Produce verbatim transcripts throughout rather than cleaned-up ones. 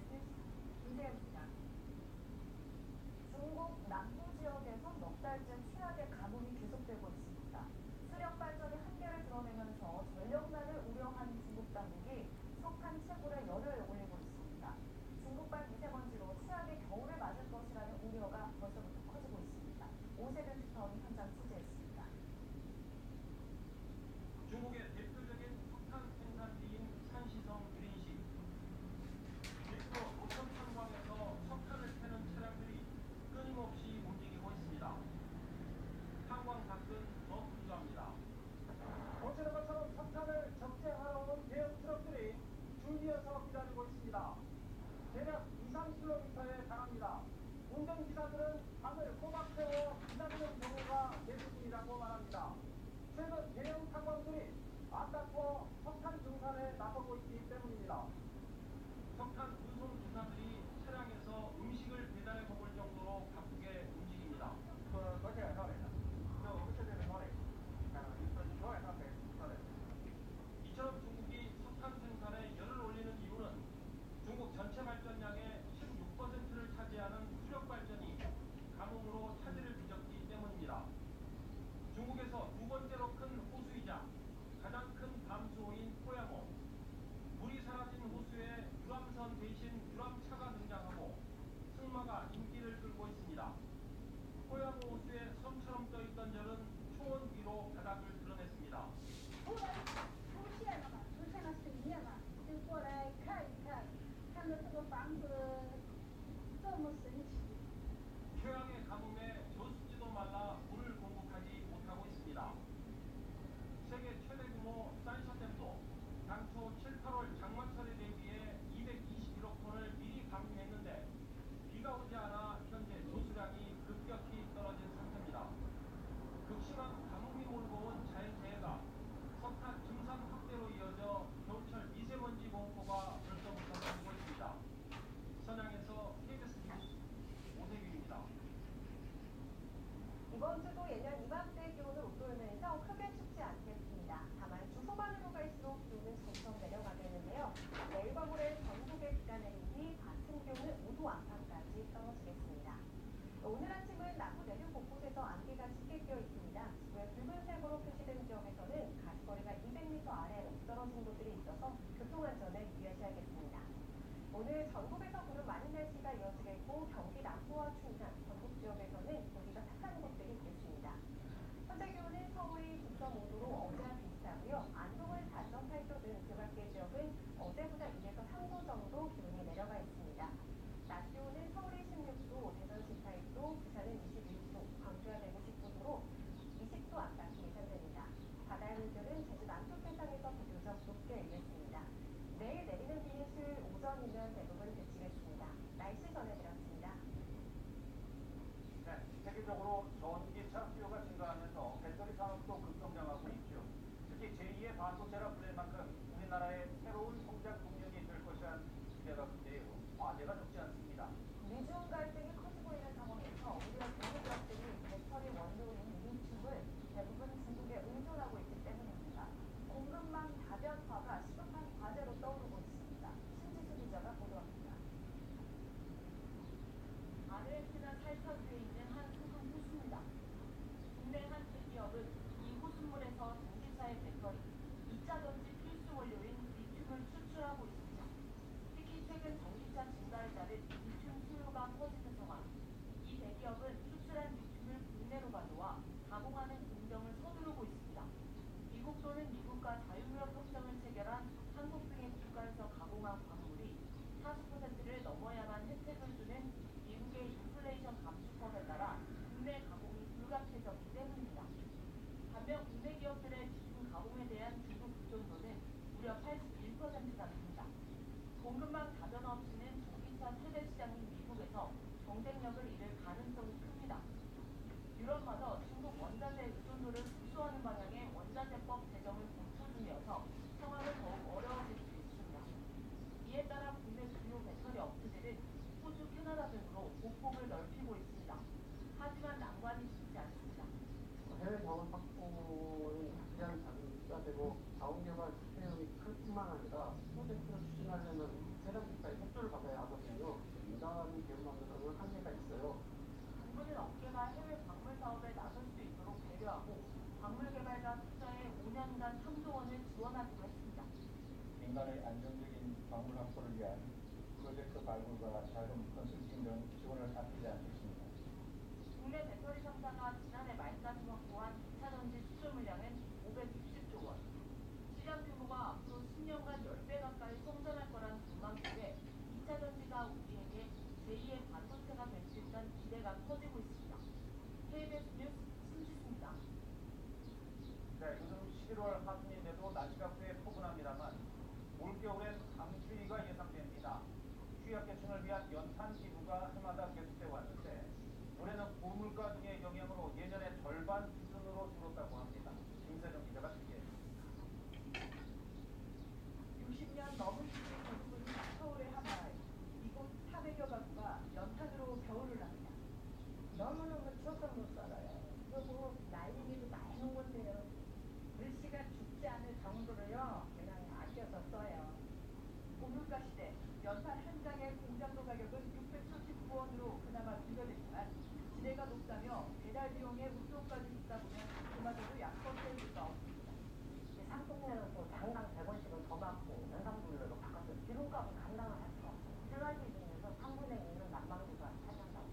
김세현입니다. 중국 남부 지역에서 넉 달째 최악의 가뭄이 계속되고 있습니다. 수력 발전이 한계를 드러내면서 전력난을 우려한 중국 당국이 석탄 채굴에 열을 올리고 있습니다. 중국발 미세먼지로 최악의 겨울을 맞을 것이라는 우려가 벌써부터 커지고 있습니다. 오세근 특파원이 현장 취재했습니다. 중국의 대표적인 석탄 생산지인 산시성 유린시. 일부러 노천 탄광에서 석탄을 캐는 차량들이 끊임없이 움직이고 있습니다. 탄광 밖은 더 분주합니다. 보시는 것처럼 석탄을 적재하러 온 대형 트럭들이 줄이어서 기다리고 있습니다. 대략 이, 삼 킬로미터에 달합니다. 운전기사들은 밤을 꼬박 세워 기다리는 경우가 대부분이라고 말합니다. 최근 대형 탄광들이 안타까워 석탄 증산에 나서고 있기 때문입니다. 석탄 운송 기사들이 차량에서 음식을 배달해 먹을 정도로 바쁘게 움직입니다. 이처럼 중국이 석탄 생산에 열을 올리는 이유는 중국 전체 발전량의 십육 퍼센트를 차지하는 수력 발전이 가뭄으로 차질을 빚었기 때문입니다. 중국에서 두 번째로 큰 호수이자 가장 큰 담수호인 포야모. 물이 사라진 호수에 유람선 대신 유람차가 등장하고 승마가 인기를 끌고 있습니다. 포야모 호수에 섬처럼 떠있던 절은 초원 위로 바닥을 드러냈습니다. 突然出现了嘛，出现了水面嘛，就过来看一看，看到这个房子这么神奇。 최악의 가뭄에 저수지도 말라 물을 공급하지 못하고 있습니다. 세계 최대 규모 산샤댐도 당초 칠, 팔월 장마철에 대비해 이백이십일억 톤을 미리 방류했는데 비가 오지 않아 현재 조수량이 급격히 떨어진 상태입니다. 극심한 가뭄이 몰고 온 자연재해가 석탄 증산 확대로 이어져 겨울철 미세먼지 공포가 벌써부터 나오고 있습니다. 선양에서 케이비에스 뉴스 오세균입니다. 이번 주도 예년 이맘때 기온을 웃돌면서 크게 춥지 않겠습니다. 다만 주 후반으로 갈수록 기온은 점점 내려가겠는데요. 내일과 모레 전국에 비가 내린 뒤 같은 기온은 오 도 안팎까지 떨어지겠습니다. 오늘 아침은 남부 내륙 곳곳에서 안개가 짙게 끼어 있습니다. 지구에 붉은색으로 표시된 지역에서는 가시거리가 이백 미터 아래 떨어진 곳들이 있어서 교통안전에 유의하셔야겠습니다. 오늘 전국에서 구름 많은 날씨가 이어지겠고 경기 남부와 충남, 전북 지역에서는 공기가 탁한 곳들이 있겠습니다. 현재 기온은 서울이 구 점 오 도로 어제와 비슷하고요. 안동은 사 점 팔 도 등 그 밖의 지역은 어제보다 일에서 삼 도 정도 기온이 내려가 있습니다. 낮 기온은 서울이 십육 도, 대전 십팔 도, 부산은 이십일 도, 광주와 대구 십구 도로 이십 도 안팎이 예상됩니다. 바다의 물결은 제주 남쪽 해상에서 비교적 높게 일겠습니다. 내일 내리는 비는 수요일 오전이면 대부분 그치겠습니다. 날씨 전해드렸습니다. 네, 세계적으로 전기차 수요가 증가하면서 배터리 산업도 급성장하고 있죠. 특히 제이의 반도체라 불릴 만큼 우리나라의 새로운 성장 동력이 될 것이란 기대가 큰데요. 화제가 적지 않습니다. 미중 갈등이 커지고 있는 상황에서 우리나라 경제기업들이 배터리 원료인 리튬을 대부분 중국에 의존하고 있기 때문입니다. 공급망 다변화가 시급한 과제로 떠오르고 있습니다. 신지수 기자가 보도합니다. 아르헨티나 살타주에 있는 한 소금 호수입니다. 국내 한 대기업은 이 호수물에서 전기차의 배터리, 이 차 전지 필수 원료인 리튬을 추출하고 있습니다. 특히 최근 전기차 증가에 따른 리튬 수요가 커지는 상황, 이 대기업은 추출한 리튬을 국내로 가져와 가공하는 공정을 서두르고 있습니다. 미국도는 미국과 자유무역 협정을 체결한 한국 등의 국가에서 가공한 광물이 사십 퍼센트를 넘어야만 혜택을 주는 미국의 인플레이션 감축법에 따라 국내 가공이 불가피해졌기 때문입니다. 반면 국내 기업들의 리튬 가공에 대한 중국 의존도는 무려 팔십일 퍼센트가 됩니다. 공급망 다변화 없이는 전기차 최대 시장인 미국에서 경쟁력을 잃을 가능성이 큽니다. 유럽마저 중국 원자재 의존도를 축소하는 방향의 원자재법 제정을 검토 중이어서 상황은 더욱 어려워질 수 있습니다. 이에 따라 국내 주요 배터리 업체들은 호주, 캐나다 등으로 보폭을 넓히고 있습니다. 하지만 난관이 쉽지 않습니다. 해외 자원 확보는 기간이 장기가 되고 자원 개발 수혜율이 클 뿐만 아니라 프로젝트를 추진하려면 세력국가의 협조를 받아야 하고 연탄의 안정적인 광물 확보를 위한 프로젝트 발굴과 자금 컨설팅 등 지원을 아끼지 않겠습니다. 국내 배터리 삼사가 지난해 말까지 확보한 이 차 전지 수출 물량은 오백육십조 원. 시장 규모가 앞으로 십 년간 십 배 가까이 성장할 거란 전망 속에 이 차 전지가 우리에게 제이의 반도체가 될 수 있다는 기대가 커지고 있습니다. 케이비에스 뉴스 신지수입니다. 네, 요즘 십일월 하순인데도 날씨가 꽤 포근합니다만 올겨울엔 강추위가 예상됩니다. 취약계층을 위한 연탄 기부가 해마다 계속돼 왔는데 올해는 고물가 등의 영향으로 예년의 절반 수준으로 줄었다고 합니다. 김세정 기자가 소개했습니다. 육십 년 넘은 시기 거주군인 서울의 한 마을. 이곳 사백여 가구가 연탄으로 겨울을 납니다. 너무너무 추워서 못 살아요. 이거 뭐 날리기도 많이 해놓은 건데요. 글씨가 죽지 않을 정도로요. 그냥 아껴서 써요. 고물가 시대 연탄 한 장의 공장도 가격은 육백칠십구 원으로 그나마 비교되지만 지대가 높다며 배달 비용에 운송까지 있다 보면 그마저도 약속될 수가 없습니다. 상품료는 또 장당 백 원씩은 더 받고 연산분류로 바꿔서 기름값은 감당을 할 수가 없어요. 생활비 중에서 삼분의 이는 난방비가 차지한다고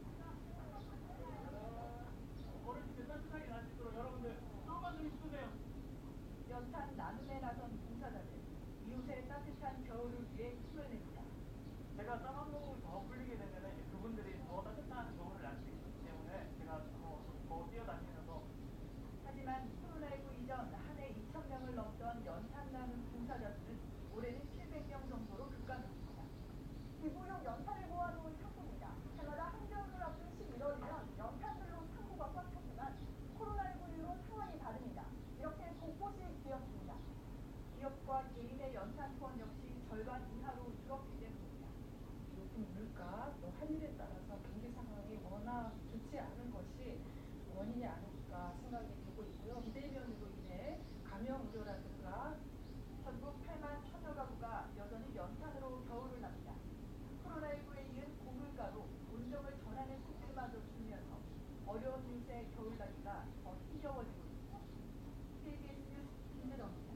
어르신들 따뜻하게 날 수 있도록 여러분들 조금만 좀 힘주세요. 연탄 나눔에 나선 봉사자들. 이웃의 따뜻한 겨울을 위해 힘을 냅니다. 제가 땀 한 모금 더 흘리게 되면 그분들이 더 따뜻한 겨울을 날 수 있기 때문에 제가 더, 더 뛰어다니면서 하지만 코로나십구 이전 한 해 이천 명을 넘던 연탄 나눔 봉사자들은 올해는 칠백 명 정도로 급감했습니다. 기부용 연탄을 모아놓은 창고입니다. 해마다 한겨울을 앞둔 십일월이면 연탄들로 창고가 꽉 찼지만 코로나십구 이후로 상황이 다릅니다. 이렇게 곳곳이 비었습니다. 기업과 개인의 연탄 투혼 역시 절반 이하로 줄었기 때문입니다. 높은 물가, 또 환율에 따라서 경기 상황이 워낙 좋지 않은 것이 원인이 아닐까 생각이 되고 있고요. 비대면으로 인해 감염 우려라든가 전국 팔만 천여 가구가 여전히 연탄으로 겨울을 납니다. 코로나십구에 이은 고물가로 온정을 전하는 꿈들마저 줄면서 어려운 일세 겨울나기가 더 힘겨워지고 있습니다. 케이비에스 뉴스 김대정입니다.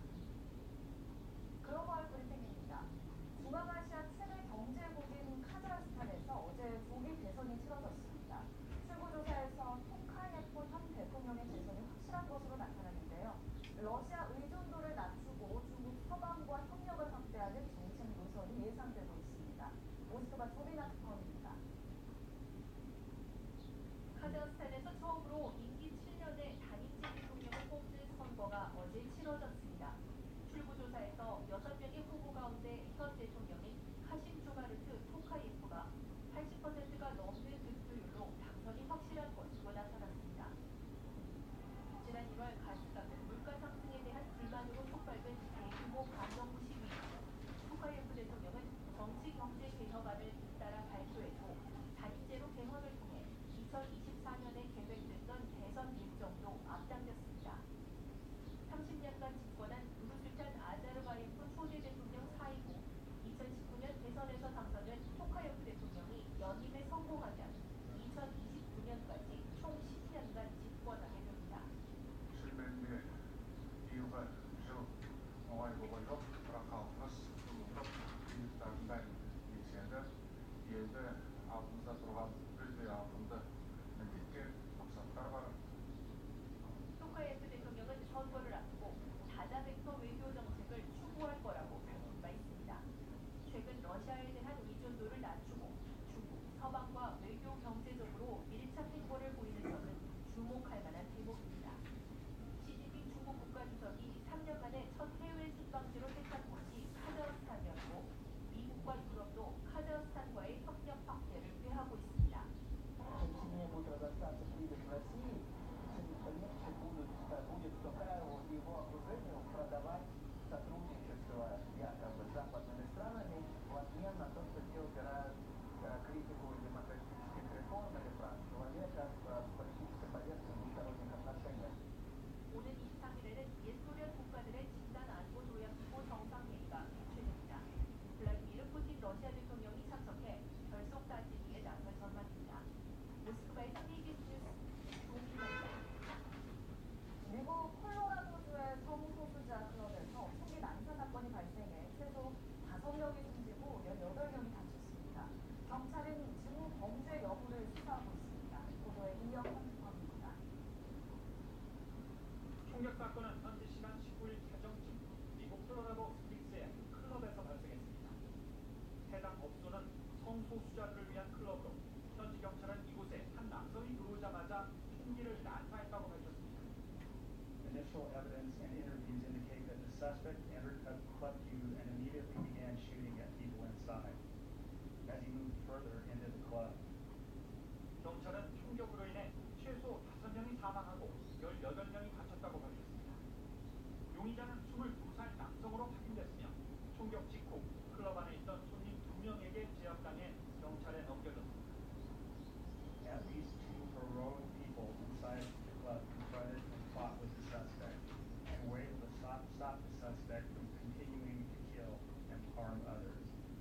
글로벌 브리핑입니다. 중앙아시아 최대 경제국인 카자흐스탄에서 어제 조기 대선이 치러졌습니다. 출구조사에서 토카예프 현 대통령의 재선이 확실한 것으로 나타났는데요. 러시아 의존도를 낮추고 중국 서방과 협력을 확대하는 정책 노선이 예상되고 있습니다. 모스크바 조비나 특파원입니다. 카자흐스탄에서 처음으로 임기 칠 년의 단임제 대통령을 뽑는 선거가 어제 치러졌습니다. 출구조사에서 여섯 명의 후보 가운데 현 대통령인 카심 조마르트 토카예프가 팔십 퍼센트가 넘는 득표율로 당선이 확실한 것으로 나타났습니다. 지난 일월 가스가격 물가 상승에 대한 불만으로 촉발된 대규모 반정부 시위. 토카예프 대통령은 정치 경제 개혁안을 잇따라 발표했고 단임제로 개헌을 통해 이천이십사 년에 계획됐던 대선 일정도 앞당겼습니다. 삼십 년간 집권한 누르술탄 아자르바예프 초대 대통령 사이고 성소수자들을 위한 클럽으로 현지 경찰은 이곳에 한 남성이 들어오자마자 총기를 난사했다고 밝혔습니다. Initial evidence and interviews indicate that the suspect entered a club queue and immediately began shooting at people inside. As he moved further into the club, 경찰은 총격으로 인해 최소 다섯 명이 사망하고 열여덟 명이 다쳤다고 밝혔습니다. 용의자는 스물두 살 남성으로 확인됐으며 총격 직후 클럽 안에 있던 손님 두 명에게 제압당해 경찰에 넘겨졌습니다. at least two heroic people inside the club confronted and fought with the suspect and were able to stop, stop the suspect from continuing to kill and harm others.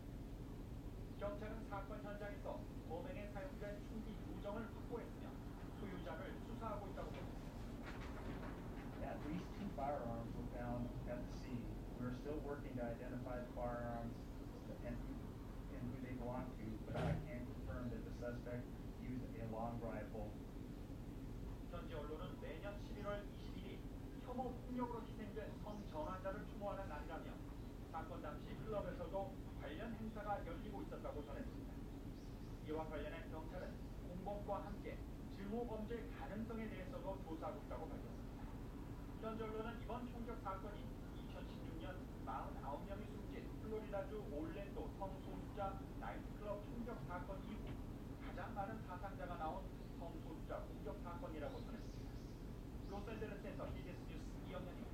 경찰은 사건 현장에서 범행에 사용된 총기 요정을 확보했으며 소유자를 수사하고 있다고 밝혔습니다. At least two firearms were found at the scene. We are still working to identify the firearms and who, and who they belong to, but I can confirm that the suspect used a long rifle. 현지 언론은 매년 십일월 이십일이 혐오 폭력으로 희생된 성전환자를 추모하는 날이라며 사건 당시 클럽에서도 관련 행사가 열리고 있었다고 전했습니다. 이와 관련해 경찰은 공범과 함께 증오 범죄 가능성에 대해서도 조사하고 있다고 밝혔습니다. 현지 언론은 이번 총격 사건이 이천십육 년 사십구 명이 숨진 플로리다주 올랜도 성소수자 나이트클럽 총격 사건 이후 가장 많은 사상자가 나온 성소수자 공격 사건이라고 전했습니다. 로스앤젤레스에서 티비에스 뉴스 이영현입니다.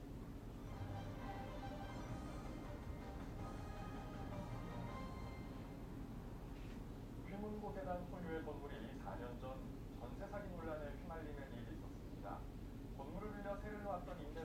휘문고재단 소유의 건물이 사 년 전 전세 사기 논란에 휘말리는 일이 있었습니다. 건물을 빌려 세를 놓았던 임